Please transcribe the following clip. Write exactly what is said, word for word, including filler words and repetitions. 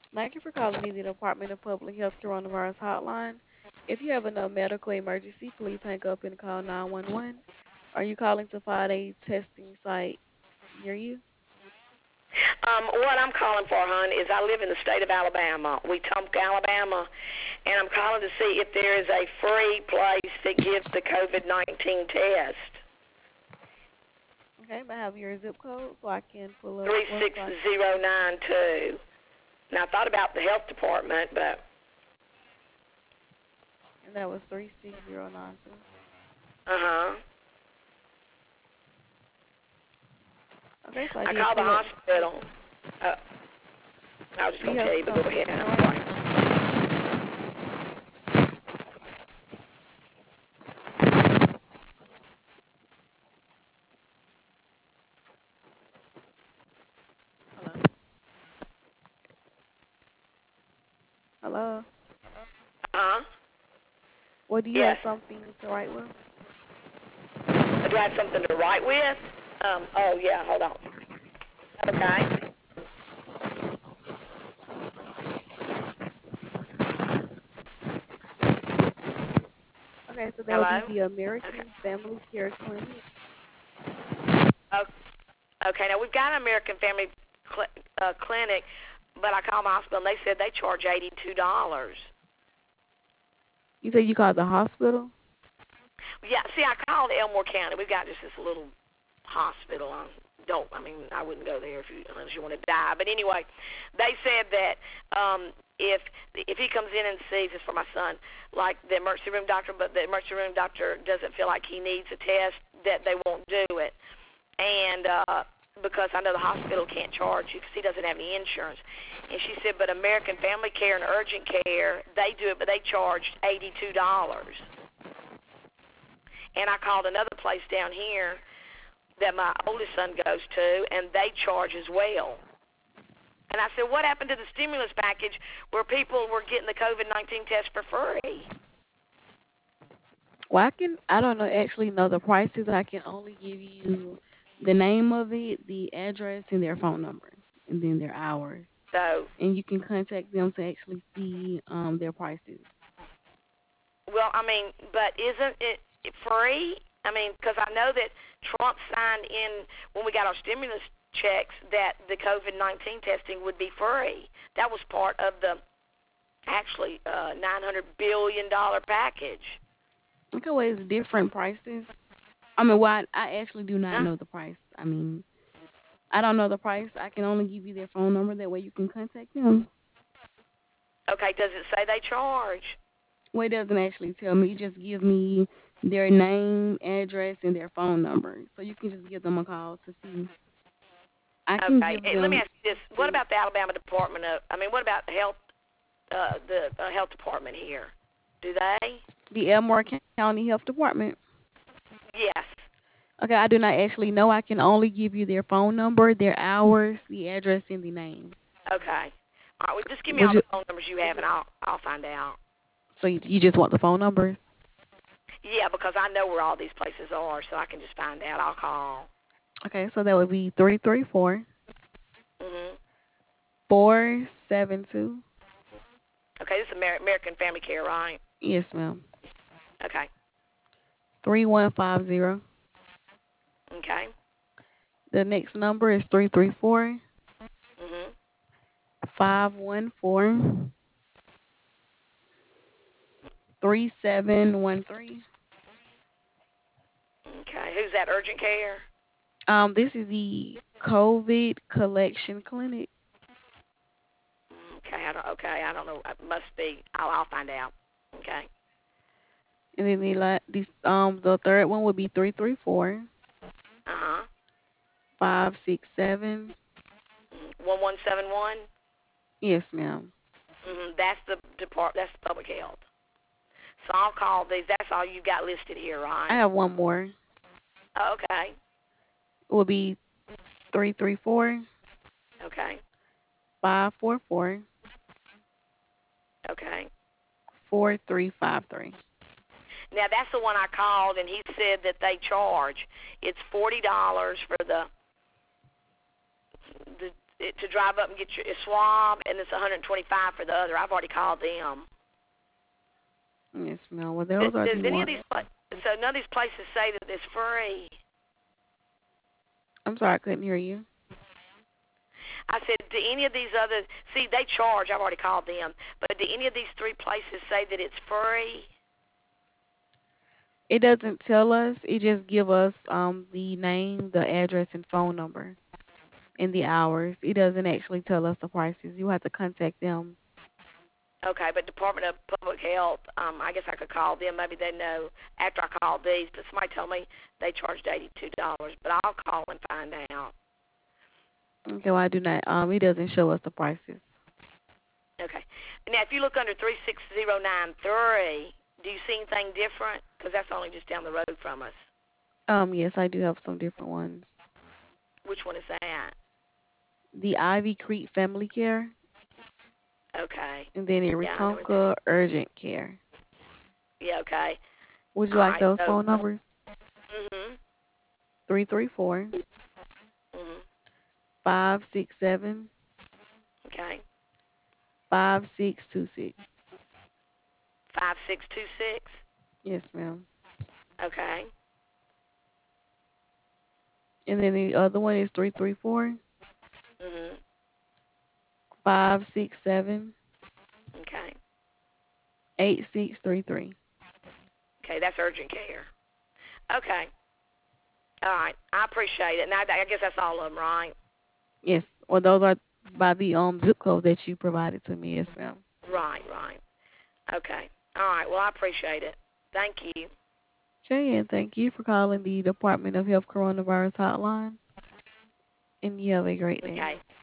Thank you for calling me, the Department of Public Health Coronavirus Hotline. If you have a medical emergency, please hang up and call nine one one. Are you calling to find a testing site near you? Um, what I'm calling for, hon, is I live in the state of Alabama, Wetumpka, Alabama, and I'm calling to see if there is a free place that gives the COVID nineteen test. Okay, may I have your zip code so I can pull up three what six site? zero nine two. Now, I thought about the health department, but And that was three six zero nine two. uh-huh. Okay, so I I did called the pull up. hospital. Uh, I was just Do you going to have tell you, but go something ahead. to I'm write sorry. with? Hello? Hello? Uh-huh. Well, do you have Yes. something to write with? Do I have something to write with? Um, oh, yeah, hold on. Okay. Okay, so that would be Hello? the Okay. American Family Care Clinic. Oh, okay, now we've got an American Family cl- uh, Clinic, but I called my hospital and they said they charge eighty-two dollars. You said you called the hospital? Yeah, see, I called Elmore County. We've got just this little hospital. I don't, I mean, I wouldn't go there if you, unless you want to die. But anyway, they said that um, if if he comes in and sees, it's for my son, like the emergency room doctor, but the emergency room doctor doesn't feel like he needs a test, that they won't do it. And uh, because I know the hospital can't charge you because he doesn't have any insurance. And she said, but American Family Care and Urgent Care, they do it, but they charged eighty-two dollars. And I called another place down here that my oldest son goes to, and they charge as well. And I said, what happened to the stimulus package where people were getting the COVID nineteen test for free? Well, I can. I don't know actually know the prices. I can only give you the name of it, the address, and their phone number, and then their hours. So, And you can contact them to actually see um their prices. well, I mean, but isn't it free? I mean, because I know that Trump signed in when we got our stimulus checks that the COVID nineteen testing would be free. That was part of the actually uh, nine hundred billion dollars package. Okay, well, it's different prices. I mean, well, I, I actually do not Huh? know the price. I mean, I don't know the price. I can only give you their phone number. That way, you can contact them. Okay, does it say they charge? Well, it doesn't actually tell me. It just give me their name, address, and their phone number. So you can just give them a call to see. I can Okay. give Hey, let me them ask you this: what about the Alabama Department of? I mean, what about the health? Uh, the uh, health department here? Do they? the Elmore County Health Department. Yes. Okay, I do not actually know. I can only give you their phone number, their hours, the address, and the name. Okay. All right. Well, just give me Would all you? the phone numbers you have, and I'll I'll find out. So you, you just want the phone numbers? Yeah, because I know where all these places are, so I can just find out. I'll call. Okay, so that would be three three four Mhm. four seven two. Okay. This is Amer- American Family Care, right? Yes, ma'am. Okay. Three one five zero. Okay. The next number is three three four Mhm. five one four three seven one three. Okay. Who's that? Urgent care. Um, this is the COVID collection clinic. Okay. I don't. Okay. I don't know. It must be. I'll I'll find out. Okay. And then the la- this um the third one would be three three four Uh huh. five six seven. One one seven one. Yes, ma'am. Mhm. That's the depart. That's the public health. So I'll call these. That's all you got listed here, I right? have one more. It Oh, okay. will be three three four Okay. five four four Okay. four three five three. Now that's the one I called, and he said that they charge. It's forty dollars for the the to drive up and get your swab, and it's one hundred twenty-five for the other. I've already called them. Yes, ma'am. Well, Does, those are does the any of ones. these pla- so none of these places say that it's free? I'm sorry, I couldn't hear you. I said, do any of these other see they charge? I've already called them, but do any of these three places say that it's free? It doesn't tell us. It just give us um the name, the address, and phone number, and the hours. It doesn't actually tell us the prices. You have to contact them. Okay, but Department of Public Health, um, I guess I could call them. Maybe they know after I called these, but somebody told me they charged eighty-two dollars. But I'll call and find out. Okay, well, I do not. Um, it doesn't show us the prices. Okay. Now, if you look under three six zero nine three, do you see anything different? Because that's only just down the road from us. Um, yes, I do have some different ones. Which one is that? The Ivy Creek Family Care, Okay. and then the Yeah, I know. It's, Wetumpka Urgent Care. yeah, okay. Would you All like right. those So, phone numbers? mhm, Three three four mhm. five six seven Okay. five six two six. Five six two six. Yes, ma'am. Okay. And then the other one is three three four Mhm. five six seven Okay. eight six three three. Okay, that's urgent care. Okay. All right. I appreciate it. Now, I guess that's all of them, right? Yes. Well, those are by the um zip code that you provided to me. Yes, ma'am. Right, right. Okay. All right. Well, I appreciate it. Thank you. Okay, and thank you for calling the Department of Health Coronavirus Hotline. And you have a great day. Okay.